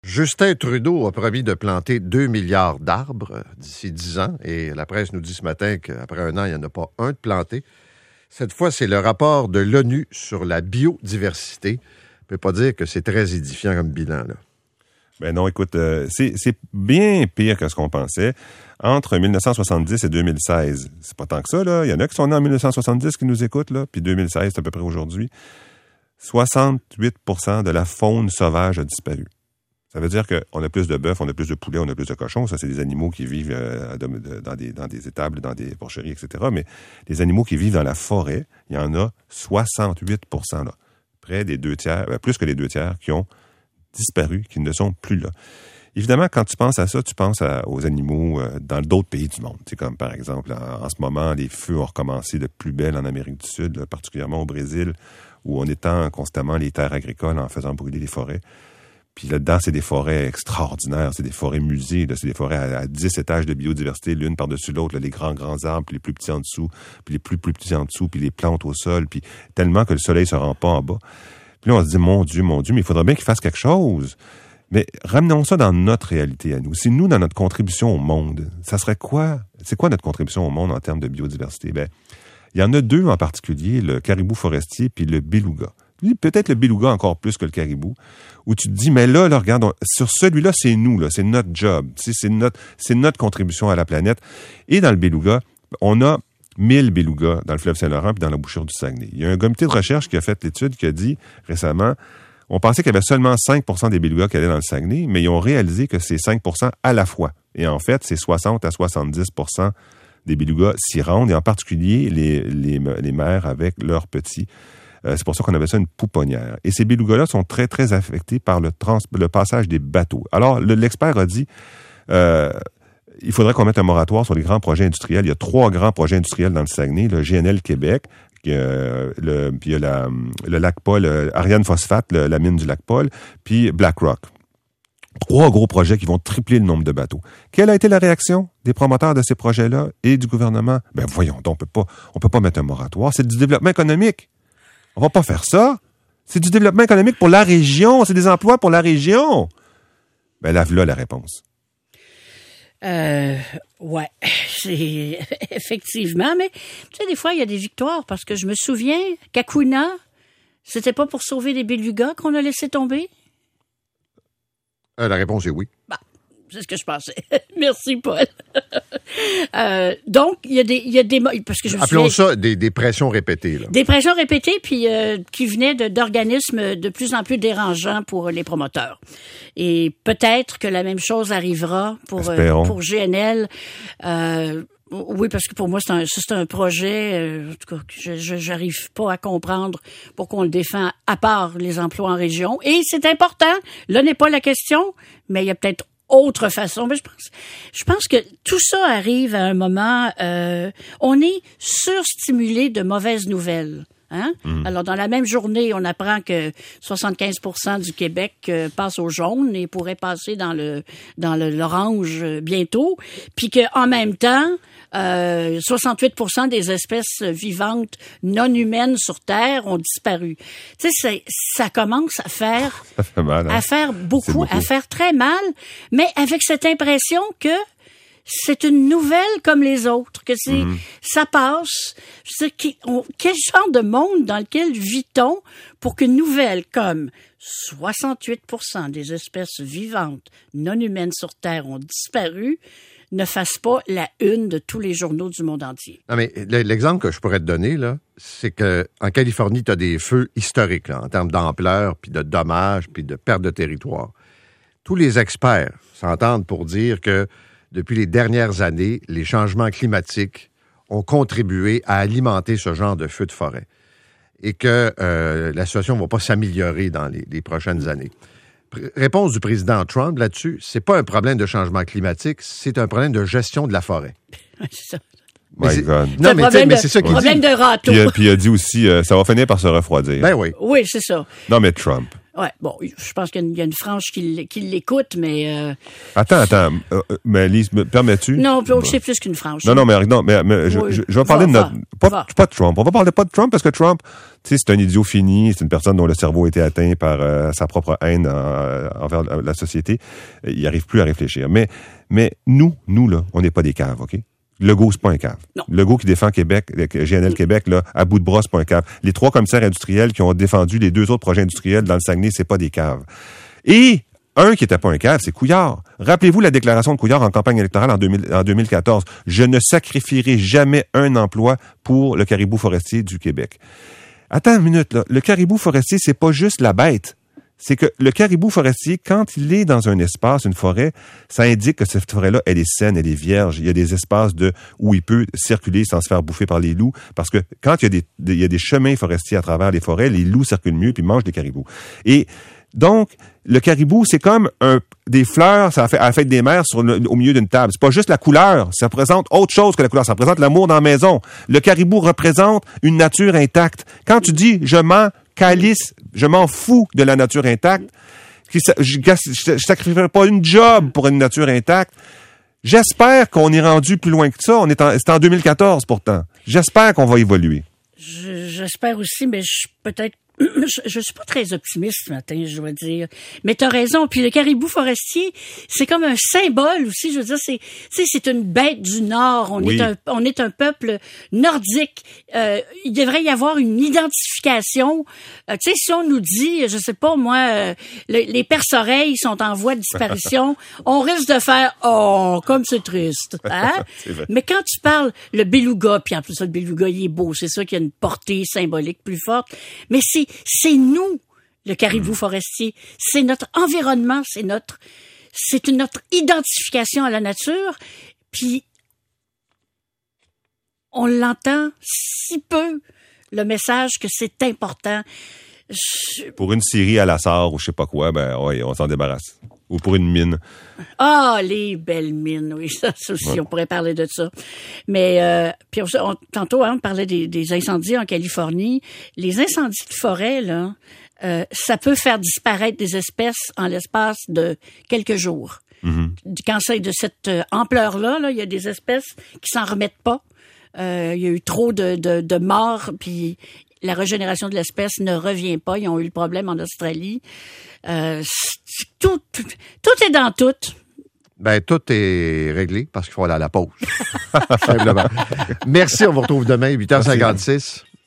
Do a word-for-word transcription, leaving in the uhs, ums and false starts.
Justin Trudeau a promis de planter deux milliards d'arbres d'ici dix ans et la presse nous dit ce matin qu'après un an, il n'y en a pas un de planté. Cette fois, c'est le rapport de l'ONU sur la biodiversité. On ne peut pas dire que c'est très édifiant comme bilan, là. Ben non, écoute, euh, c'est, c'est bien pire que ce qu'on pensait. Entre dix-neuf cent soixante-dix et deux mille seize, c'est pas tant que ça, là. Il y en a qui sont nés en dix-neuf cent soixante-dix qui nous écoutent, là, puis deux mille seize, c'est à peu près aujourd'hui. soixante-huit pour cent de la faune sauvage a disparu. Ça veut dire qu'on a plus de bœufs, on a plus de poulets, on a plus de cochons. Ça, c'est des animaux qui vivent euh, dans, des, dans des étables, dans des porcheries, et cetera. Mais les animaux qui vivent dans la forêt, il y en a soixante-huit pour cent là. Près des deux tiers, euh, plus que les deux tiers qui ont disparu, qui ne sont plus là. Évidemment, quand tu penses à ça, tu penses à, aux animaux euh, dans d'autres pays du monde. C'est comme, par exemple, en, en ce moment, les feux ont recommencé de plus belle en Amérique du Sud, là, particulièrement au Brésil, où on étend constamment les terres agricoles en faisant brûler les forêts. Puis là-dedans, c'est des forêts extraordinaires, c'est des forêts musées, là, c'est des forêts à, à dix étages de biodiversité, l'une par-dessus l'autre, là, les grands, grands arbres, puis les plus petits en dessous, puis les plus, plus petits en dessous, puis les plantes au sol, puis tellement que le soleil se rend pas en bas. Puis là, on se dit, mon Dieu, mon Dieu, mais il faudrait bien qu'ils fassent quelque chose. Mais ramenons ça dans notre réalité à nous. Si nous, dans notre contribution au monde, ça serait quoi? C'est quoi notre contribution au monde en termes de biodiversité? Ben, il y en a deux en particulier, le caribou forestier puis le beluga. Peut-être le beluga encore plus que le caribou, où tu te dis, mais là, là regarde, on, sur celui-là, c'est nous, là, c'est notre job, c'est, c'est, notre, c'est notre contribution à la planète. Et dans le beluga, on a mille belugas dans le fleuve Saint-Laurent puis dans la bouchure du Saguenay. Il y a un comité de recherche qui a fait l'étude qui a dit récemment, on pensait qu'il y avait seulement cinq pour cent des belugas qui allaient dans le Saguenay, mais ils ont réalisé que c'est cinq pour cent à la fois. Et en fait, c'est soixante à soixante-dix pour cent des belugas s'y rendent, et en particulier les, les, les mères avec leurs petits. Euh, c'est pour ça qu'on appelle ça une pouponnière. Et ces belugas-là sont très, très affectés par le, trans, le passage des bateaux. Alors, le, l'expert a dit, euh, il faudrait qu'on mette un moratoire sur les grands projets industriels. Il y a trois grands projets industriels dans le Saguenay, le G N L Québec, euh, le, puis il y a la, le lac Paul, euh, Ariane Phosphate, le, la mine du lac Paul, puis BlackRock. Trois gros projets qui vont tripler le nombre de bateaux. Quelle a été la réaction des promoteurs de ces projets-là et du gouvernement? Ben voyons donc, on peut pas, on peut pas mettre un moratoire. C'est du développement économique. On va pas faire ça. C'est du développement économique pour la région. C'est des emplois pour la région. Ben là, voilà la réponse. Euh, ouais, c'est effectivement, mais tu sais, des fois, il y a des victoires parce que je me souviens qu'Akuna, c'était pas pour sauver les belugas qu'on a laissé tomber? Euh, la réponse est oui. Bah, c'est ce que je pensais. Merci, Paul. euh, donc, il y a des, il y a des, parce que je me Appelons souviens, ça des, des pressions répétées, là. Des pressions répétées, puis euh, qui venaient de, d'organismes de plus en plus dérangeants pour les promoteurs. Et peut-être que la même chose arrivera pour euh, pour G N L. Euh, oui, parce que pour moi, c'est un, c'est un projet, euh, en tout cas, je, je j'arrive pas à comprendre pourquoi on le défend à part les emplois en région. Et c'est important. Là n'est pas la question, mais il y a peut-être autre façon. Mais je pense, je pense que tout ça arrive à un moment, euh, on est surstimulé de mauvaises nouvelles. Hein? Mmh. Alors, dans la même journée, on apprend que soixante-quinze pour cent du Québec euh, passe au jaune et pourrait passer dans le dans le, l'orange euh, bientôt, puis qu'en même temps, euh, soixante-huit pour cent des espèces vivantes non humaines sur Terre ont disparu. Tu sais, ça commence à faire ça fait mal, hein? à faire beaucoup, beaucoup, à faire très mal, mais avec cette impression que c'est une nouvelle comme les autres, que c'est, mmh. ça passe. C'est, on, quel genre de monde dans lequel vit-on pour qu'une nouvelle comme soixante-huit pour cent des espèces vivantes non humaines sur Terre ont disparu ne fasse pas la une de tous les journaux du monde entier? Non, mais l'exemple que je pourrais te donner, là, c'est que en Californie, tu as des feux historiques, là, en termes d'ampleur, puis de dommages, puis de perte de territoire. Tous les experts s'entendent pour dire que depuis les dernières années, les changements climatiques ont contribué à alimenter ce genre de feux de forêt et que euh, la situation ne va pas s'améliorer dans les, les prochaines années. P- réponse du président Trump là-dessus, c'est pas un problème de changement climatique, c'est un problème de gestion de la forêt. C'est ça. Mais My God. Non, mais, de, mais c'est ça qu'il problème dit. de râteau. Puis, puis il a dit aussi, euh, ça va finir par se refroidir. Ben oui. Oui, c'est ça. Non, mais Trump. Ouais, bon, je pense qu'il y a une frange qui, qui l'écoute, mais... Euh... Attends, attends, euh, mais Lise, me permets-tu? Non, bon. C'est plus qu'une frange. Non, non, mais, non, mais, mais je, oui. je, je vais parler va, de notre... Va, pas, va. pas de Trump, on va parler pas de Trump, parce que Trump, tu sais, c'est un idiot fini, c'est une personne dont le cerveau a été atteint par euh, sa propre haine euh, envers la société. Il n'arrive plus à réfléchir. Mais, mais nous, nous, là, on n'est pas des caves, OK? Legault, c'est pas un cave. Non. Legault qui défend Québec, G N L Québec, là, à bout de bras, c'est pas un cave. Les trois commissaires industriels qui ont défendu les deux autres projets industriels dans le Saguenay, c'est pas des caves. Et un qui était pas un cave, c'est Couillard. Rappelez-vous la déclaration de Couillard en campagne électorale en, deux mille, en deux mille quatorze. Je ne sacrifierai jamais un emploi pour le caribou forestier du Québec. Attends une minute, là. Le caribou forestier, c'est pas juste la bête. C'est que le caribou forestier, quand il est dans un espace, une forêt, ça indique que cette forêt-là, elle est saine, elle est vierge. Il y a des espaces de où il peut circuler sans se faire bouffer par les loups. Parce que quand il y a des, des, il y a des chemins forestiers à travers les forêts, les loups circulent mieux puis mangent des caribous. Et donc, le caribou, c'est comme un, des fleurs ça fait, à la fête des mères sur le, au milieu d'une table. C'est pas juste la couleur, ça représente autre chose que la couleur. Ça représente l'amour dans la maison. Le caribou représente une nature intacte. Quand tu dis « je m'en calisse », je m'en fous de la nature intacte, je ne sacrifierai pas une job pour une nature intacte. J'espère qu'on est rendu plus loin que ça. On est en, c'est en deux mille quatorze pourtant. J'espère qu'on va évoluer. Je, j'espère aussi, mais je, peut-être Je, je suis pas très optimiste ce matin, je dois dire. Mais t'as raison. Puis le caribou forestier, c'est comme un symbole aussi. Je veux dire, c'est, c'est, c'est une bête du Nord. On oui. est un, on est un peuple nordique. Euh, il devrait y avoir une identification. Euh, tu sais, si on nous dit, je sais pas moi, euh, le, les perce-oreilles sont en voie de disparition, on risque de faire oh, comme c'est triste. Hein? C'est Mais quand tu parles le beluga, puis en plus le beluga il est beau, c'est sûr qu'il y a une portée symbolique plus forte. Mais c'est C'est nous, le caribou forestier. C'est notre environnement, c'est notre, c'est une, notre identification à la nature. Puis, on l'entend si peu, le message que c'est important. Je... Pour une scierie à la sarre ou je sais pas quoi, ben, ouais, on s'en débarrasse. Ou pour une mine. Ah, les belles mines, oui, ça, ça aussi, ouais. On pourrait parler de ça. Mais euh, puis on, tantôt, hein, on parlait des, des incendies en Californie. Les incendies de forêt, là, euh, ça peut faire disparaître des espèces en l'espace de quelques jours. Mm-hmm. Quand c'est de cette ampleur-là, là, il y a des espèces qui s'en remettent pas. Euh, il y a eu trop de, de, de morts, puis la régénération de l'espèce ne revient pas. Ils ont eu le problème en Australie. Euh, tout, tout, tout est dans tout. Ben, tout est réglé parce qu'il faut aller à la pause. Simplement. Merci, on vous retrouve demain, huit heures cinquante-six.